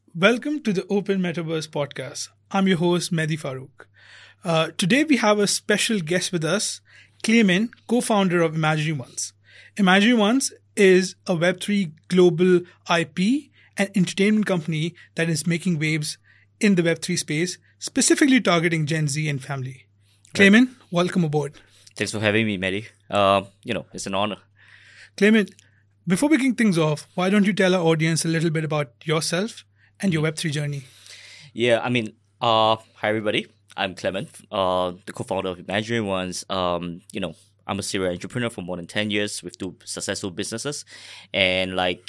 Welcome to the Open Metaverse podcast. I'm your host, Mehdi Farouk. Today we have a special guest with us, Clement, co-founder of Imaginary Ones. Imaginary Ones is a Web3 global IP and entertainment company that is making waves in the Web3 space, specifically targeting Gen Z and family. Clement, welcome aboard. Thanks for having me, Mehdi. It's an honor. Clement, before we kick things off, why don't you tell our audience a little bit about yourself and your Web3 journey? Hi everybody. I'm Clement, the co-founder of Imaginary Ones. I'm a serial entrepreneur for more than 10 years with two successful businesses. And I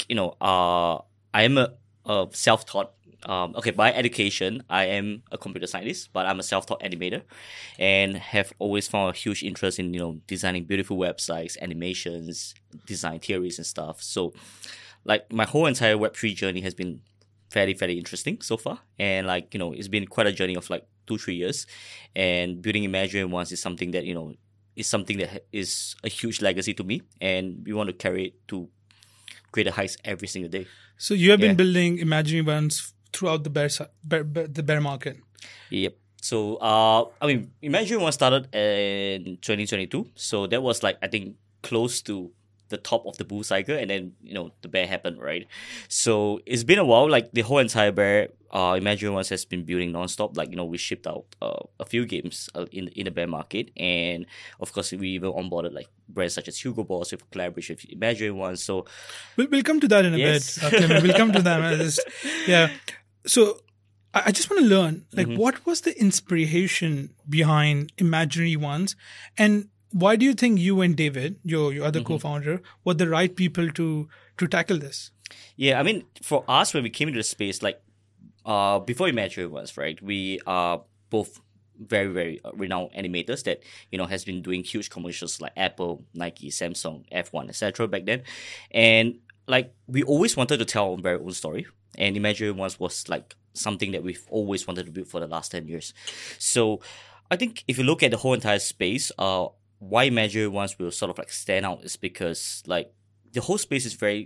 am a self-taught, by education, I am a computer scientist, but I'm a self-taught animator and have always found a huge interest in, designing beautiful websites, animations, design theories and stuff. So my whole entire Web3 journey has been fairly interesting so far. And it's been quite a journey of 2-3 years. And building Imaginary Ones is something that, is a huge legacy to me. And we want to carry it to greater heights every single day. So you have been building Imaginary Ones throughout the bear market. Yep. So, Imaginary One started in 2022. So that was I think close to the top of the bull cycle, and then the bear happened, right? So it's been a while. The whole entire bear, Imaginary Ones has been building nonstop. We shipped out a few games in the bear market, and of course we even onboarded brands such as Hugo Boss with collaboration with Imaginary Ones. So we'll come to that in a bit. Okay, we'll come to that. So I just want to learn what was the inspiration behind Imaginary Ones, and why do you think you and David, your other co-founder, were the right people to tackle this? Yeah, for us, when we came into the space, before Imaginary Ones, right, we are both very, very renowned animators that, has been doing huge commercials like Apple, Nike, Samsung, F1, etc. back then. And we always wanted to tell our very own story. And Imaginary Ones was something that we've always wanted to build for the last 10 years. So I think if you look at the whole entire space, why Imaginary Ones will sort of stand out is because the whole space is very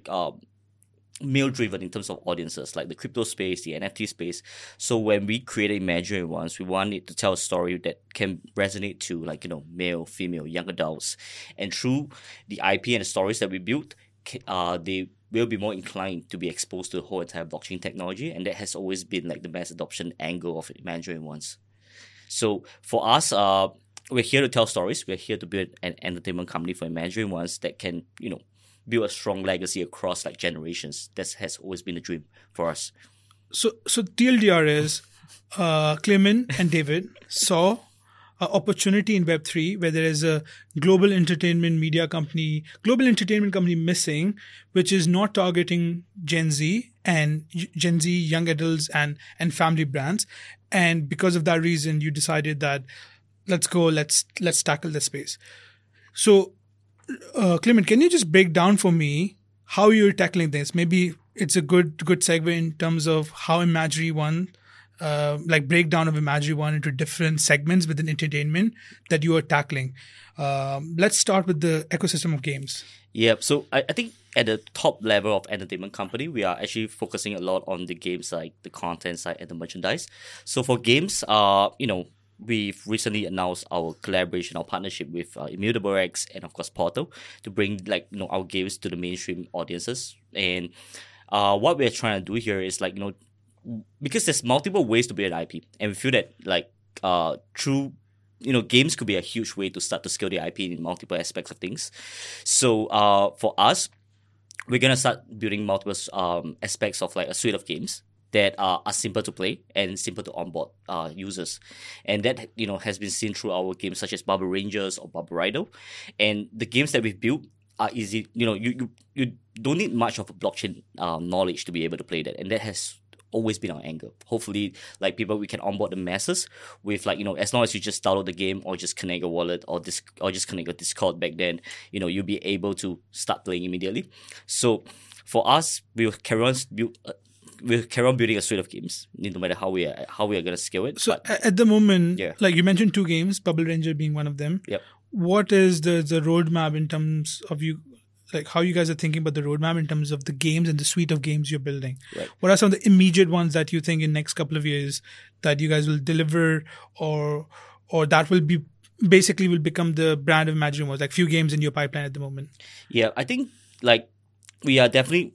male driven in terms of audiences, the crypto space, the NFT space. So when we created Imaginary Ones, we wanted to tell a story that can resonate to male, female, young adults, and through the IP and the stories that we built, they will be more inclined to be exposed to the whole entire blockchain technology, and that has always been the mass adoption angle of Imaginary Ones. So for us, we're here to tell stories. We're here to build an entertainment company for Imaginary Ones that can, build a strong legacy across generations. That has always been a dream for us. So TLDR is Clement and David saw an opportunity in Web3 where there is a global entertainment company missing, which is not targeting Gen Z young adults and family brands. And because of that reason, you decided that let's tackle the space. So, Clement, can you just break down for me how you're tackling this? Maybe it's a good segue in terms of how Imaginary One, breakdown of Imaginary One into different segments within entertainment that you are tackling. Let's start with the ecosystem of games. Yeah, so I think at the top level of entertainment company, we are actually focusing a lot on the games side, the content side, and the merchandise. So for games, we've recently announced our collaboration, our partnership with ImmutableX and of course Portal to bring our games to the mainstream audiences. And what we're trying to do here is because there's multiple ways to build an IP, and we feel that through games could be a huge way to start to scale the IP in multiple aspects of things. So for us, we're gonna start building multiple aspects of a suite of games that are simple to play and simple to onboard users. And that, has been seen through our games such as Bubble Rangers or Bubble Rider. And the games that we've built are easy. You don't need much of a blockchain knowledge to be able to play that. And that has always been our angle. Hopefully, we can onboard the masses with as long as you just download the game or just connect a wallet or just connect a Discord back then, you'll be able to start playing immediately. So for us, we'll carry on building a suite of games, no matter how we are going to scale it. So at the moment, you mentioned two games, Bubble Ranger being one of them. Yep. What is the roadmap in terms of you like how you guys are thinking about the roadmap in terms of the games and the suite of games you're building. Right. What are some of the immediate ones that you think in next couple of years that you guys will deliver, or that will be basically will become the brand of Imaginary Worlds, like few games in your pipeline at the moment? Yeah, I think like we are definitely.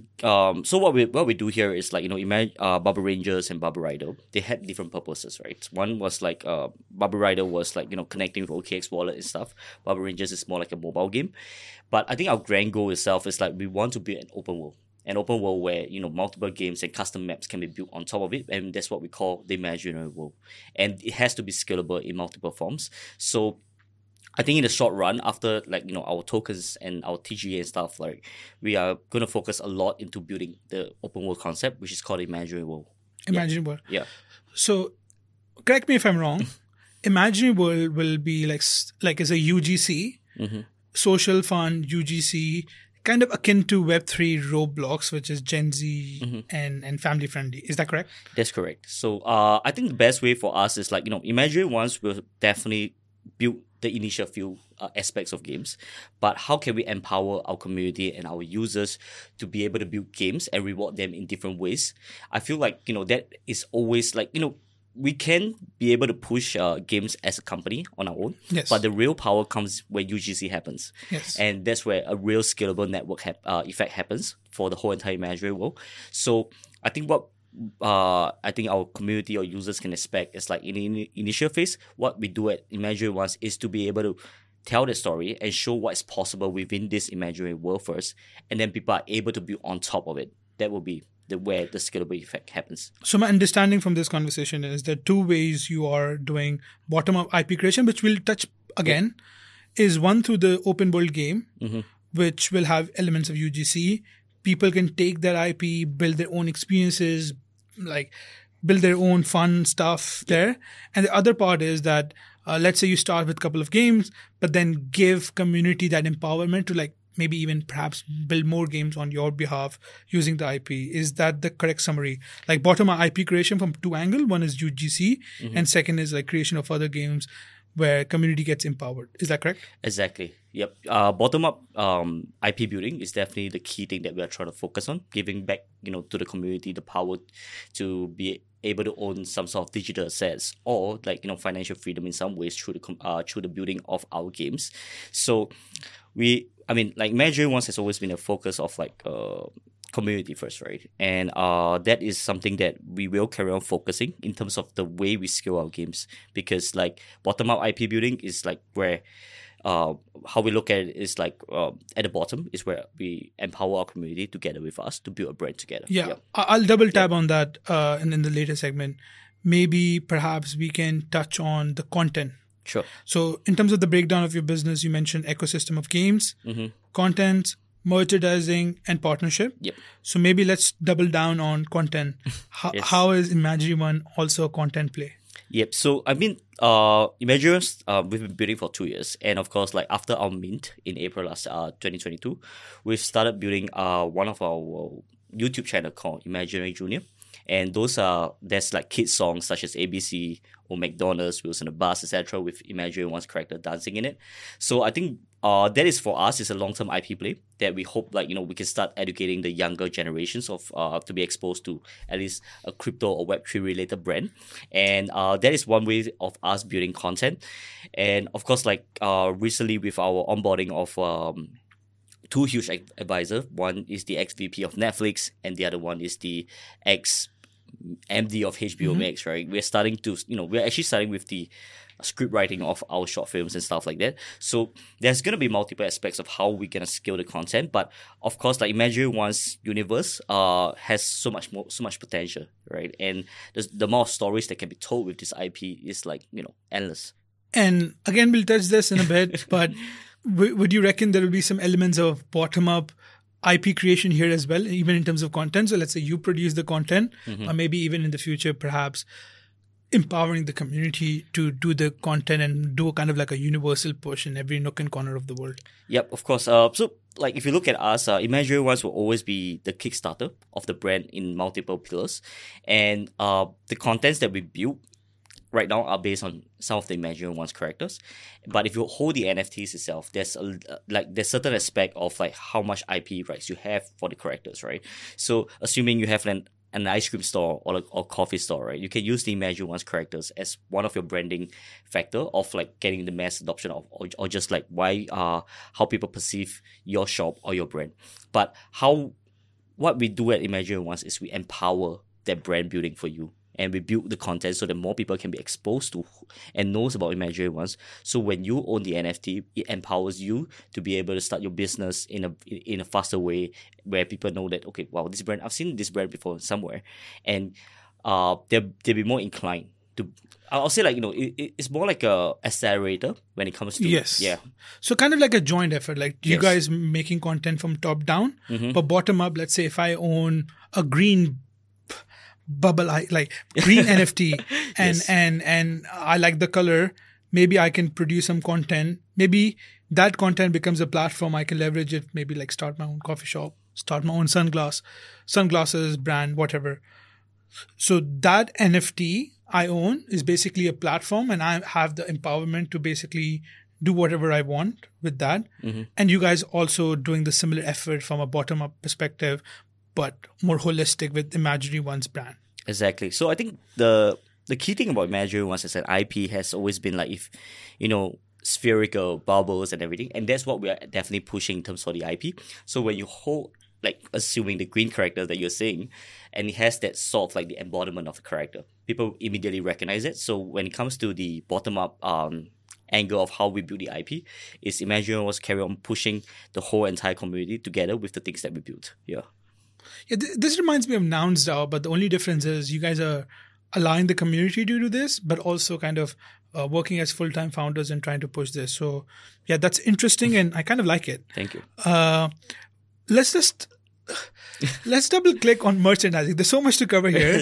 So what we do here is like, imagine Bubble Rangers and Bubble Rider. They had different purposes, right? One was like Bubble Rider was like connecting with OKX wallet and stuff. Bubble Rangers is more like a mobile game. But I think our grand goal itself is like we want to build an open world where multiple games and custom maps can be built on top of it, and that's what we call the Imaginary World. And it has to be scalable in multiple forms. So I think in the short run, after our tokens and our TGA and stuff, like we are going to focus a lot into building the open world concept, which is called Imaginary World. Imaginary World. Yeah. So, correct me if I'm wrong. Imaginary World will be like as a UGC, social fun UGC, kind of akin to Web3 Roblox, which is Gen Z and family friendly. Is that correct? That's correct. So, I think the best way for us is Imaginary Ones will definitely build the initial few aspects of games, but how can we empower our community and our users to be able to build games and reward them in different ways? I feel like that is always we can be able to push games as a company on our own, yes, but the real power comes when UGC happens, yes, and that's where a real scalable network effect happens for the whole entire Imaginary World. So I think what I think our community or users can expect is like in the initial phase, what we do at Imaginary Ones is to be able to tell the story and show what is possible within this imaginary world first, and then people are able to build on top of it. That will be where the scalable effect happens. So my understanding from this conversation is there are two ways you are doing bottom-up IP creation, which we'll touch again, is one through the open world game, which will have elements of UGC. People can take their IP, build their own experiences, like build their own fun stuff there. And the other part is that let's say you start with a couple of games, but then give community that empowerment to like maybe even perhaps build more games on your behalf using the IP. Is that the correct summary? Like bottom-up IP creation from two angles. One is UGC and second is like creation of other games where community gets empowered. Is that correct? Exactly. Yep. Bottom-up IP building is definitely the key thing that we are trying to focus on, giving back, to the community the power to be able to own some sort of digital assets or financial freedom in some ways through the building of our games. So Imaginary Ones has always been a focus of community first, right? And that is something that we will carry on focusing in terms of the way we scale our games, because bottom-up IP building is where how we look at it is at the bottom is where we empower our community together with us to build a brand together. Yeah. I'll double tab on that and in the later segment. Maybe perhaps we can touch on the content. Sure. So in terms of the breakdown of your business, you mentioned ecosystem of games, content, merchandising, and partnership. Yep. So maybe let's double down on content. How is Imaginary One also a content play? Yep. So Imaginary Ones, we've been building for 2 years, and of course, after our mint in April last 2022, we've started building one of our YouTube channel called Imaginary Junior. And there's kids songs such as ABC or McDonald's, Wheels on the Bus, etc., with Imaginary One's character dancing in it. So I think that is for us is a long-term IP play that we hope we can start educating the younger generations of to be exposed to at least a crypto or Web3 related brand. And that is one way of us building content. And of course, recently with our onboarding of two huge advisors. One is the ex-VP of Netflix, and the other one is the ex-MD of HBO Max, right? We're actually starting with the script writing of our short films and stuff like that. So there's going to be multiple aspects of how we're going to scale the content. But of course, Imaginary One's universe has so much potential, right? And the amount of stories that can be told with this IP is endless. And again, we'll touch this in a bit, but would you reckon there will be some elements of bottom-up IP creation here as well, even in terms of content? So let's say you produce the content, or maybe even in the future, perhaps empowering the community to do the content and do kind of like a universal push in every nook and corner of the world. Yep, of course. So if you look at us, Imaginary Ones will always be the Kickstarter of the brand in multiple pillars. And the contents that we build right now are based on some of the Imagine One's characters. But if you hold the NFTs itself, there's there's certain aspect of like how much IP rights you have for the characters, right? So assuming you have an ice cream store or coffee store, right? You can use the Imagine One's characters as one of your branding factor of like getting the mass adoption of, or just like how people perceive your shop or your brand. But what we do at Imagine Ones is we empower that brand building for you. And we build the content so that more people can be exposed to and knows about Imagine Ones. So when you own the NFT, it empowers you to be able to start your business in a faster way, where people know that, okay, wow, this brand, I've seen this brand before somewhere, and they'll be more inclined to. I'll say, like, it's more like a accelerator when it comes to So kind of like a joint effort, like you guys making content from top down, but bottom up. Let's say if I own a green bubble, like green NFT, and I like the color, maybe I can produce some content. Maybe that content becomes a platform I can leverage it. Maybe like start my own coffee shop, start my own sunglasses brand, whatever. So that NFT I own is basically a platform, and I have the empowerment to basically do whatever I want with that. And you guys also doing the similar effort from a bottom up perspective, but more holistic with Imagine One's brand. Exactly. So I think the key thing about Imagine Ones is that IP has always been like, if spherical bubbles and everything, and that's what we are definitely pushing in terms of the IP. So when you hold, like, assuming the green character that you're seeing, and it has that sort of like the embodiment of the character, people immediately recognize it. So when it comes to the bottom up angle of how we build the IP, is Imagine Ones carry on pushing the whole entire community together with the things that we built. Yeah, this reminds me of NounsDAO, but the only difference is you guys are allowing the community to do this, but also kind of working as full-time founders and trying to push this. So yeah, that's interesting, and I kind of like it. Thank you. Let's double click on merchandising. There's so much to cover here.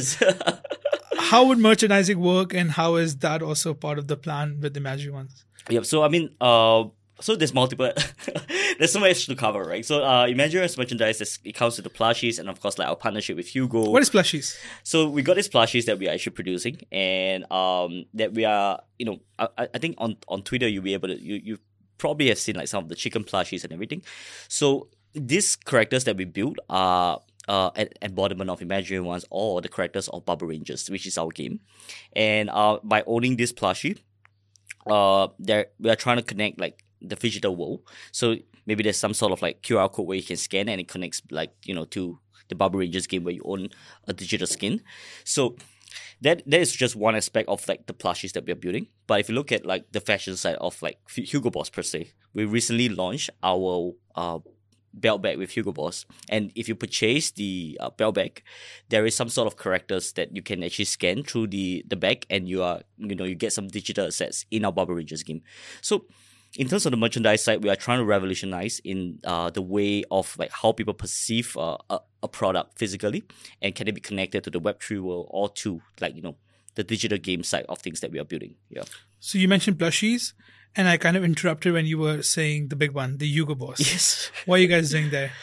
How would merchandising work, and how is that also part of the plan with Imagine Ones? Yep. So I mean, so there's multiple, there's so much to cover, right? So Imagine One's merchandise, it comes with the plushies, and of course, like, our partnership with Hugo. What is plushies? So we got these plushies that we are actually producing, and that we are, I think on Twitter you'll be able to, you probably have seen like some of the chicken plushies and everything. So these characters that we build are an embodiment of Imagine Ones, or the characters of Bubble Rangers, which is our game. And by owning this plushie, we are trying to connect like the digital world. So maybe there's some sort of like QR code where you can scan, and it connects like, to the Bubble Rangers game where you own a digital skin. So that is just one aspect of like the plushies that we're building. But if you look at like the fashion side of like Hugo Boss per se, we recently launched our belt bag with Hugo Boss, and if you purchase the belt bag, there is some sort of characters that you can actually scan through the bag, and you get some digital assets in our Bubble Rangers game. So in terms of the merchandise side, we are trying to revolutionize in the way of like how people perceive a product physically, and can it be connected to the Web3 world, or to like the digital game side of things that we are building. Yeah. So you mentioned plushies, and I kind of interrupted when you were saying the big one, the Hugo Boss. Yes. What are you guys doing there?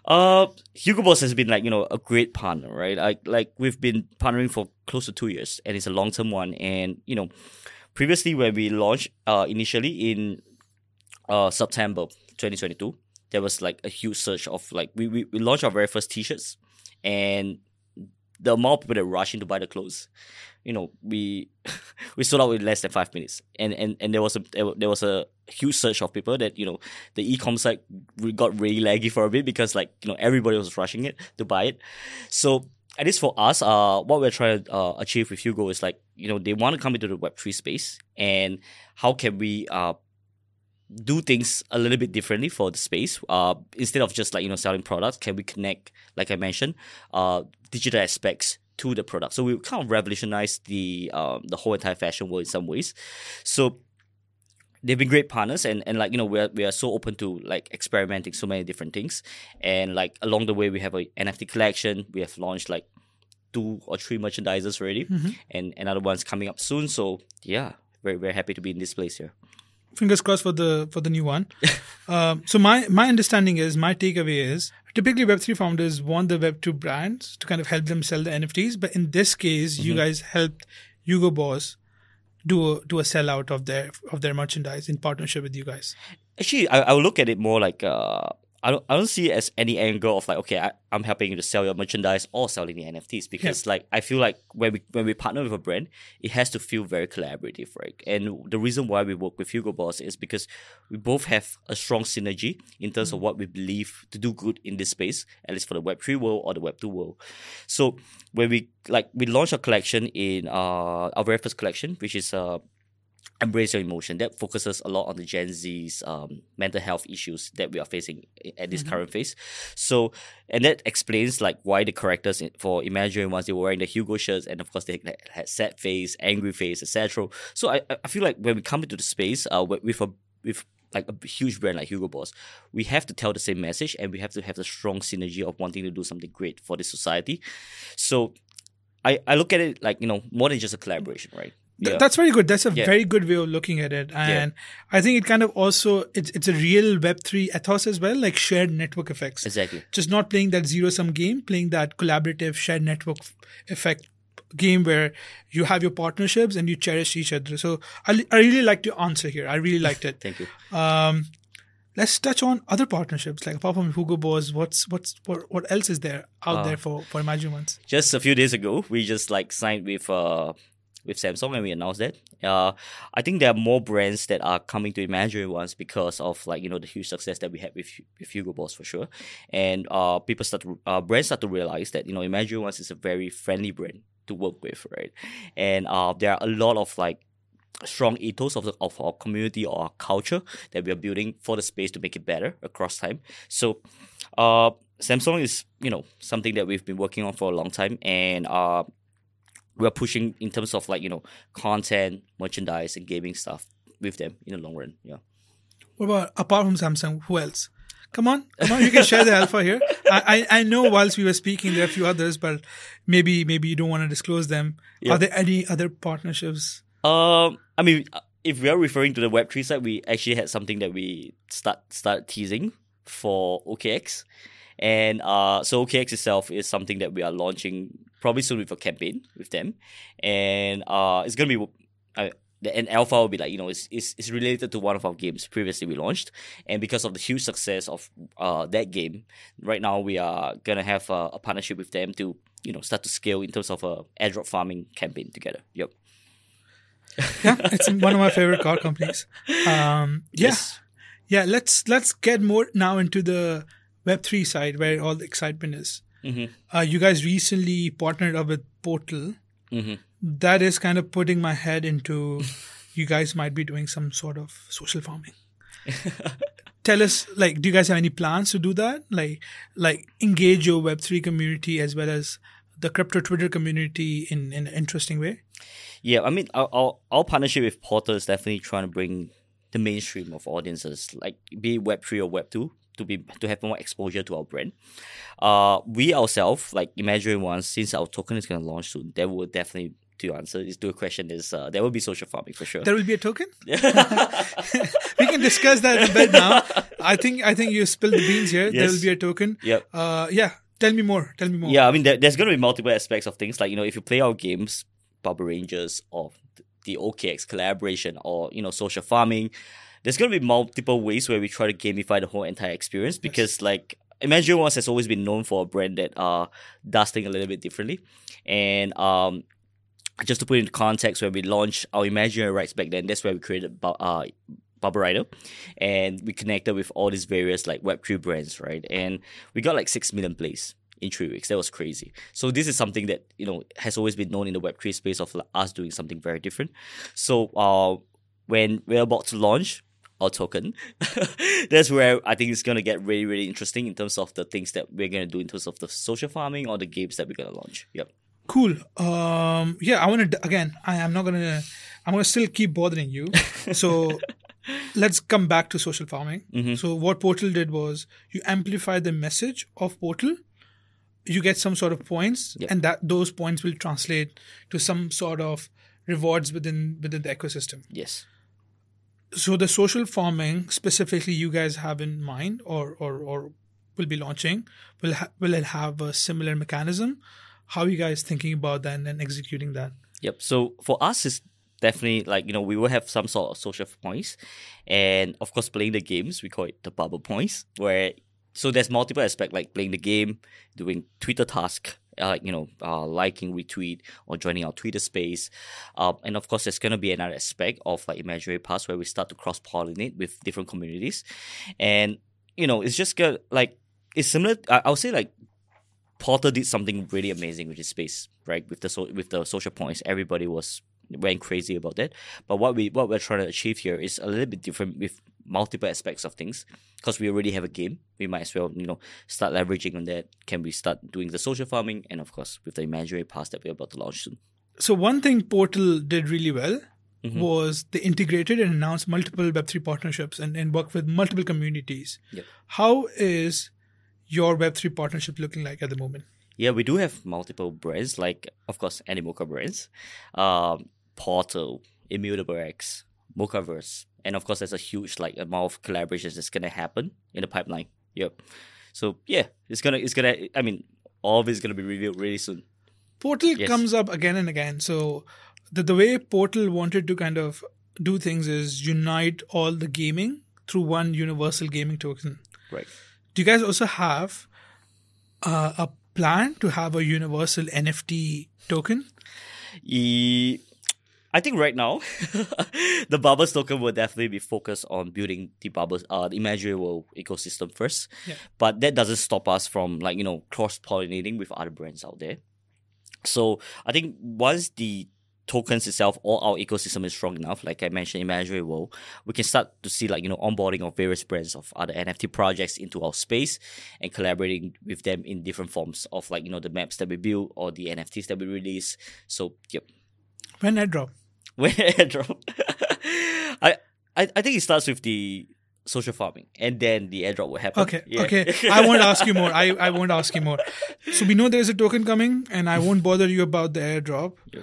Hugo Boss has been like, a great partner, right? Like we've been partnering for close to 2 years, and it's a long-term one. And, previously when we launched initially in September 2022, there was like a huge surge of like, we launched our very first t-shirts, and the amount of people that rushed in to buy the clothes, we sold out in less than 5 minutes, and there was a huge surge of people that the e-com site got really laggy for a bit, because like everybody was rushing it to buy it. So at least for us, what we're trying to achieve with Hugo is like they want to come into the Web3 space, and how can we do things a little bit differently for the space. Instead of just like selling products, can we connect, like I mentioned, digital aspects to the product? So we kind of revolutionized the whole entire fashion world in some ways. So they've been great partners, and like we are so open to like experimenting so many different things. And like along the way, we have a NFT collection. We have launched like 2 or 3 merchandisers already, and another one's coming up soon. So yeah, very, very happy to be in this place here. Fingers crossed for the new one. So my understanding is, my takeaway is, typically Web3 founders want the Web2 brands to kind of help them sell the NFTs. But in this case, you guys helped Hugo Boss do a sellout of their merchandise in partnership with you guys? Actually, I would look at it more like I don't see it as any angle of like, okay, I'm helping you to sell your merchandise or selling the NFTs, because like I feel like when we partner with a brand, it has to feel very collaborative, right? And the reason why we work with Hugo Boss is because we both have a strong synergy in terms of what we believe to do good in this space, at least for the Web3 world or the Web2 world. So when we launched a collection in our very first collection, which is Embrace Your Emotion, that focuses a lot on the Gen Z's mental health issues that we are facing at this current phase. So, and that explains like why the characters for Imaginary Ones, they were wearing the Hugo shirts, and of course they had sad face, angry face, etc. So I feel like when we come into the space with like a huge brand like Hugo Boss, we have to tell the same message, and we have to have the strong synergy of wanting to do something great for the society. So I look at it like, more than just a collaboration, right? Yeah. That's very good. That's a very good way of looking at it. And I think it kind of also, it's a real Web3 ethos as well, like shared network effects. Exactly. Just not playing that zero-sum game, playing that collaborative shared network effect game where you have your partnerships and you cherish each other. So I really liked your answer here. I really liked it. Thank you. Let's touch on other partnerships, like apart from Hugo Boss, what else is there out there for Imaginary Ones? Just a few days ago, we just like signed with Samsung, and we announced that. I think there are more brands that are coming to Imaginary Ones because of like the huge success that we had with Hugo Boss for sure, and brands start to realize that Imaginary Ones is a very friendly brand to work with, right? And there are a lot of like strong ethos of our community or our culture that we are building for the space to make it better across time. So Samsung is something that we've been working on for a long time, and we're pushing in terms of like content, merchandise, and gaming stuff with them in the long run. Yeah. What about apart from Samsung? Who else? Come on, you can share the alpha here. I know whilst we were speaking, there are a few others, but maybe you don't want to disclose them. Are there any other partnerships? I mean, if we are referring to the Web3 side, we actually had something that we start teasing for OKX. And so OKX itself is something that we are launching probably soon with a campaign with them. And it's going to be... and alpha will be like, it's related to one of our games previously we launched. And because of the huge success of that game, right now we are going to have a partnership with them to, start to scale in terms of a airdrop farming campaign together. Yep. Yeah, it's one of my favorite car companies. Yes. Yeah, let's get more now into the Web3 side where all the excitement is. Mm-hmm. You guys recently partnered up with Portal. Mm-hmm. That is kind of putting my head into you guys might be doing some sort of social farming. Tell us, like, do you guys have any plans to do that? Like engage your Web3 community as well as the crypto Twitter community in an interesting way? Yeah, I mean, our partnership with Portal is definitely trying to bring the mainstream of audiences, like be it Web3 or Web2, to have more exposure to our brand. We ourselves, like Imaginary Ones, since our token is going to launch soon, there will definitely, to answer your question, is there will be social farming for sure. There will be a token? We can discuss that in a bit now. I think you spilled the beans here. Yes. There will be a token. Yep. Yeah. Tell me more. Yeah, I mean, there's going to be multiple aspects of things. Like, if you play our games, Bubble Rangers or the OKX collaboration or, social farming, there's going to be multiple ways where we try to gamify the whole entire experience because, like, Imaginary Ones has always been known for a brand that does things a little bit differently. And just to put it into context, when we launched our Imaginary rights back then, that's where we created Bubble Rider. And we connected with all these various, like, Web3 brands, right? And we got, like, 6 million plays in 3 weeks. That was crazy. So this is something that, has always been known in the Web3 space of us doing something very different. So when we're about to launch our token, that's where I think it's going to get really, really interesting in terms of the things that we're going to do in terms of the social farming or the games that we're going to launch. Yep. Cool. Yeah, I want to, again, I'm going to still keep bothering you. So let's come back to social farming. Mm-hmm. So what Portal did was you amplify the message of Portal. You get some sort of points, and those points will translate to some sort of rewards within the ecosystem. Yes. So the social farming specifically you guys have in mind or will be launching, will it have a similar mechanism? How are you guys thinking about that and then executing that? Yep. So for us, definitely like, we will have some sort of social points. And of course, playing the games, we call it the bubble points, so there's multiple aspects like playing the game, doing Twitter task, liking, retweet, or joining our Twitter space. And of course, there's going to be another aspect of like Imaginary Pass where we start to cross-pollinate with different communities. And, it's just good, like, it's similar, I would say like Portal did something really amazing with his space, right? With the social points, everybody went crazy about that. But what we're trying to achieve here is a little bit different with multiple aspects of things, because we already have a game. We might as well, start leveraging on that. Can we start doing the social farming? And of course, with the Imaginary Pass that we're about to launch soon. So one thing Portal did really well was they integrated and announced multiple Web3 partnerships and worked with multiple communities. Yep. How is your Web3 partnership looking like at the moment? Yeah, we do have multiple brands, like, of course, Animoca brands, Portal, Immutable X, Mochaverse. And of course, there's a huge amount of collaborations that's gonna happen in the pipeline. Yep. So yeah, it's gonna. I mean, all of it's gonna be revealed really soon. Portal comes up again and again. So the way Portal wanted to kind of do things is unite all the gaming through one universal gaming token. Right. Do you guys also have a plan to have a universal NFT token? I think right now, the Bubbles token will definitely be focused on building the Bubbles, the Imaginary World ecosystem first. Yeah. But that doesn't stop us from cross-pollinating with other brands out there. So I think once the tokens itself or our ecosystem is strong enough, like I mentioned, Imaginary World, we can start to see onboarding of various brands of other NFT projects into our space and collaborating with them in different forms of the maps that we build or the NFTs that we release. So yep. When airdrop? When airdrop? I think it starts with the social farming and then the airdrop will happen. Okay. Yeah. Okay. I won't ask you more. I won't ask you more. So we know there's a token coming and I won't bother you about the airdrop. Yep.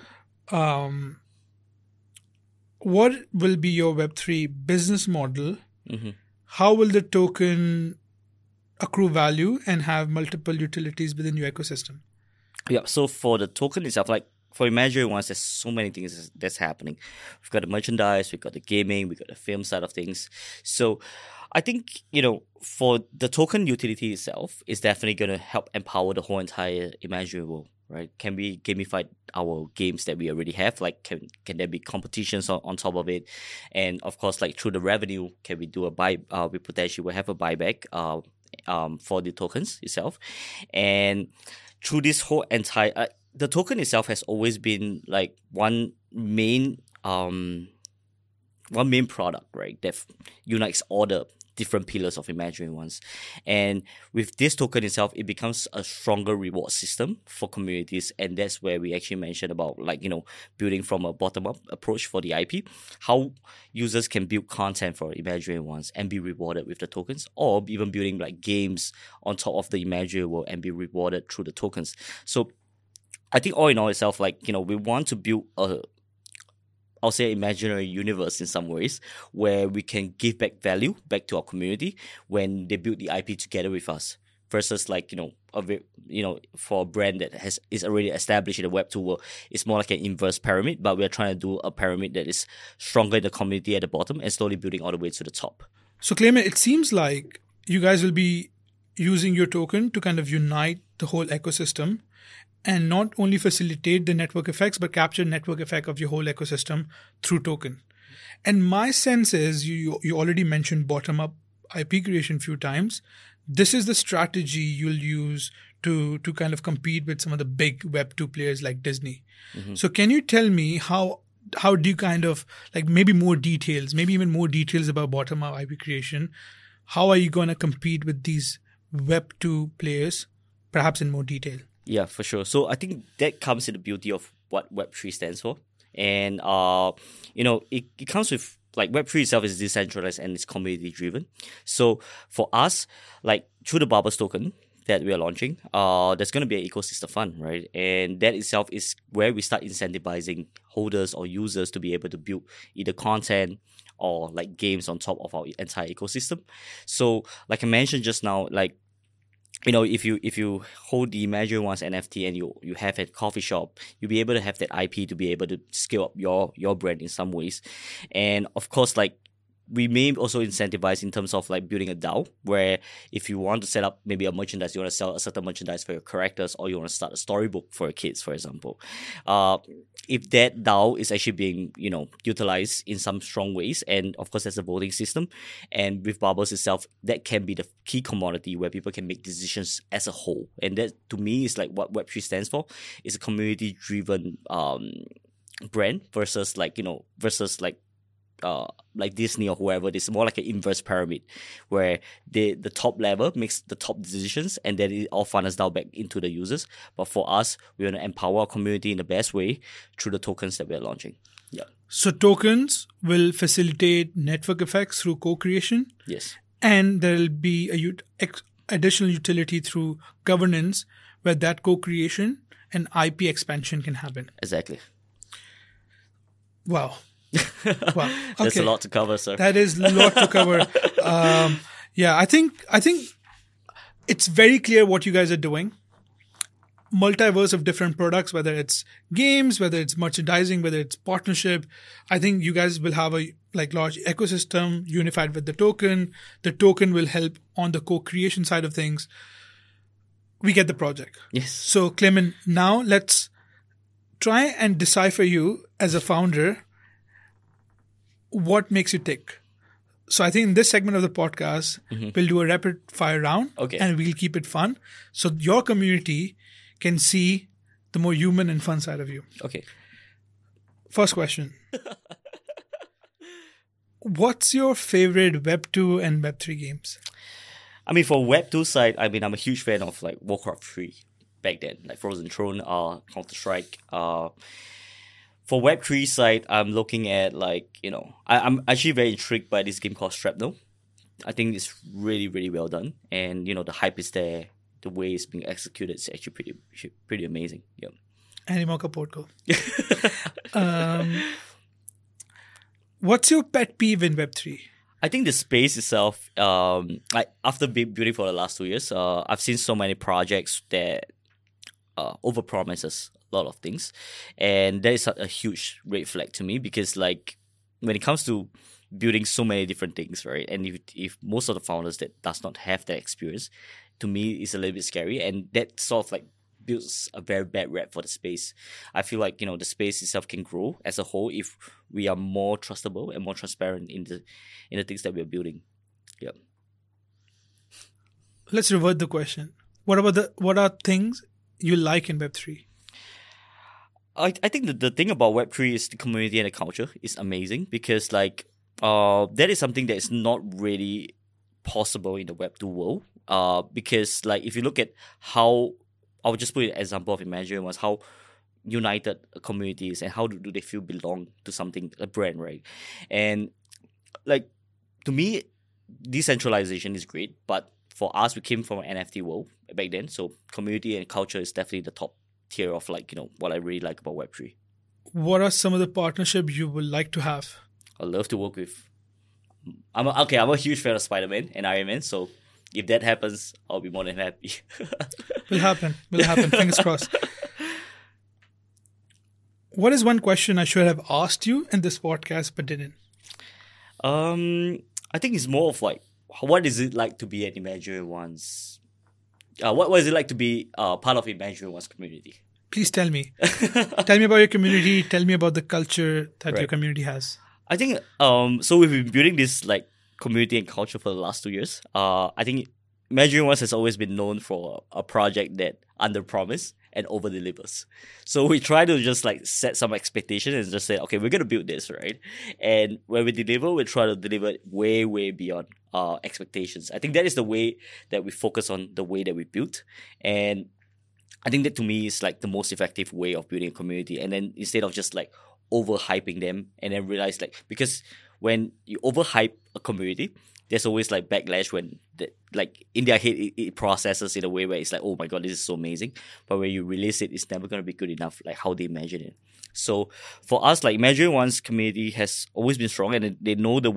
What will be your Web3 business model? Mm-hmm. How will the token accrue value and have multiple utilities within your ecosystem? Yeah, so for the token itself, for Imaginary ones, there's so many things that's happening. We've got the merchandise, we've got the gaming, we've got the film side of things. So I think, for the token utility itself, is definitely going to help empower the whole entire Imaginary world, right? Can we gamify our games that we already have? Can there be competitions on top of it? And of course, through the revenue, can we do we potentially will have a buyback for the tokens itself. And through this whole entire... the token itself has always been one main product, right? That unites all the different pillars of Imaginary ones. And with this token itself, it becomes a stronger reward system for communities. And that's where we actually mentioned about building from a bottom-up approach for the IP, how users can build content for Imaginary ones and be rewarded with the tokens, or even building games on top of the Imaginary world and be rewarded through the tokens. So I think all in all itself, we want to build I'll say imaginary universe in some ways, where we can give back value back to our community when they build the IP together with us, versus for a brand that is already established in the Web2 world, it's more like an inverse pyramid, but we're trying to do a pyramid that is stronger in the community at the bottom and slowly building all the way to the top. So Clement, it seems like you guys will be using your token to kind of unite the whole ecosystem and not only facilitate the network effects, but capture network effect of your whole ecosystem through token. And my sense is, you already mentioned bottom-up IP creation a few times. This is the strategy you'll use to kind of compete with some of the big Web2 players like Disney. Mm-hmm. So can you tell me how do you kind of, maybe more details, maybe even more details about bottom-up IP creation? How are you going to compete with these Web2 players, perhaps in more detail? Yeah, for sure. So I think that comes in the beauty of what Web3 stands for. And, it comes with, Web3 itself is decentralized and it's community driven. So for us, through the Bubbles token that we are launching, there's going to be an ecosystem fund, right? And that itself is where we start incentivizing holders or users to be able to build either content or games on top of our entire ecosystem. So like I mentioned just now, if you hold the Imagine One's NFT and you have a coffee shop, you'll be able to have that IP to be able to scale up your brand in some ways. And of course, like, we may also incentivize in terms of like building a DAO, where if you want to set up maybe a merchandise, you want to sell a certain merchandise for your characters, or you want to start a storybook for your kids, for example. If that DAO is actually being, utilized in some strong ways, and of course there's a voting system, and with Bubbles itself, that can be the key commodity where people can make decisions as a whole. And that, to me, is like what Web3 stands for. It's a community-driven brand versus like Disney or whoever. It's more like an inverse pyramid, where the top level makes the top decisions, and then it all funnels down back into the users. But for us, we want to empower our community in the best way through the tokens that we're launching. Yeah. So tokens will facilitate network effects through co-creation. Yes. And there will be additional utility through governance, where that co-creation and IP expansion can happen. Exactly. Wow. Wow. There's a lot to cover, sir. That is a lot to cover. I think it's very clear what you guys are doing. Multiverse of different products, whether it's games, whether it's merchandising, whether it's partnership. I think you guys will have a large ecosystem unified with the token. The token will help on the co-creation side of things. We get the project. Yes. So Clement, now let's try and decipher you as a founder. What makes you tick? So I think in this segment of the podcast, we'll do a rapid fire round, and we'll keep it fun. So your community can see the more human and fun side of you. Okay. First question. What's your favorite Web 2 and Web 3 games? I mean, for Web 2 side, I'm a huge fan of like Warcraft 3 back then, like Frozen Throne, Counter-Strike. For Web 3 side, I'm looking at I'm actually very intrigued by this game called Shrapnel. I think it's really, really well done. And, the hype is there. The way it's being executed is actually pretty amazing. Yeah. Animal Porco. What's your pet peeve in Web 3? I think the space itself, after building for the last 2 years, I've seen so many projects that overpromises a lot of things, and that is a huge red flag to me, because when it comes to building so many different things, right, and if most of the founders that does not have that experience, to me it's a little bit scary, and that sort of builds a very bad rep for the space. I feel like the space itself can grow as a whole if we are more trustable and more transparent in the things that we are building. Yeah. Let's revert the question. What are things you like in Web 3? I think the thing about Web 3 is the community and the culture is amazing, because that is something that is not really possible in the Web 2 world. Because if you look at how, I'll just put an example of Imagine was how united a community is, and how do they feel belong to something, a brand, right? And to me, decentralization is great, but for us, we came from an NFT world back then, so community and culture is definitely the top tier of what I really like about Web3. What are some of the partnerships you would like to have? I love to work with. I'm a huge fan of Spider-Man and Iron Man, so if that happens, I'll be more than happy. Will happen. Fingers crossed. What is one question I should have asked you in this podcast but didn't? I think it's more of what is it like to be an Imagine One's? What is it like to be part of Imagine One's community? Please tell me. Tell me about your community. Tell me about the culture that your community has. I think so we've been building this community and culture for the last 2 years. I think Imagine One has always been known for a project that under-promise and over-delivers. So we try to just set some expectations and just say, okay, we're going to build this, right? And when we deliver, we try to deliver it way, way beyond our expectations. I think that is the way that we focus on the way that we built. And I think that to me is the most effective way of building a community. And then instead of just overhyping them and then realize because when you overhype a community, there's always backlash when in their head it processes in a way where it's oh my god, this is so amazing, but when you release it, it's never going to be good enough how they imagine it. So for us, Imagine One's community has always been strong, and they know the way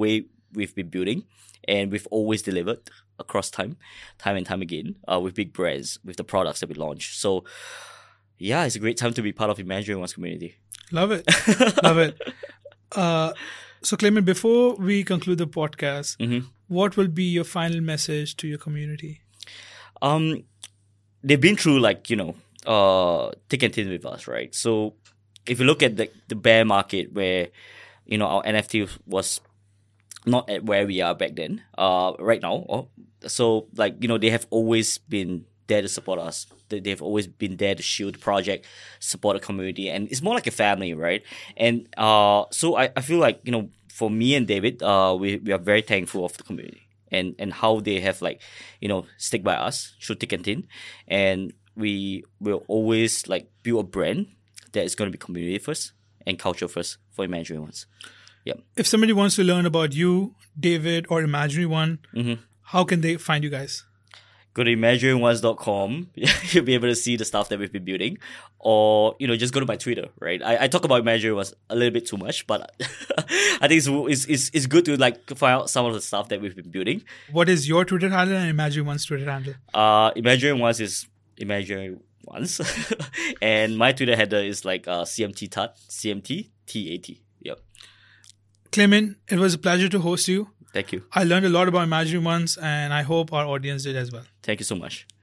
we've been building, and we've always delivered across time and time again, with big brands, with the products that we launch. So yeah, it's a great time to be part of Imaginary One's community. Love it. Love it. So Clement, before we conclude the podcast, what will be your final message to your community? They've been through thick and thin with us, right? So if you look at the bear market where, our NFT was not at where we are back then, right now. So they have always been there to support us. They've always been there to shield the project, support the community, and it's more like a family, right? And so I feel like, for me and David, we are very thankful of the community and how they have stick by us through thick and thin, and we will always build a brand that is going to be community first and culture first for Imaginary Ones. Yeah. If somebody wants to learn about you, David, or Imaginary One, how can they find you guys? Go to imaginaryones.com. You'll be able to see the stuff that we've been building. Or, just go to my Twitter, right? I talk about Imaginary Ones a little bit too much, but I think it's good to find out some of the stuff that we've been building. What is your Twitter handle and Imaginary One's Twitter handle? Imaginary Ones is Imaginary Ones. And my Twitter header is CMTTAT, CMTTAT. Yep. Clement, it was a pleasure to host you. Thank you. I learned a lot about Imaginary Ones, and I hope our audience did as well. Thank you so much.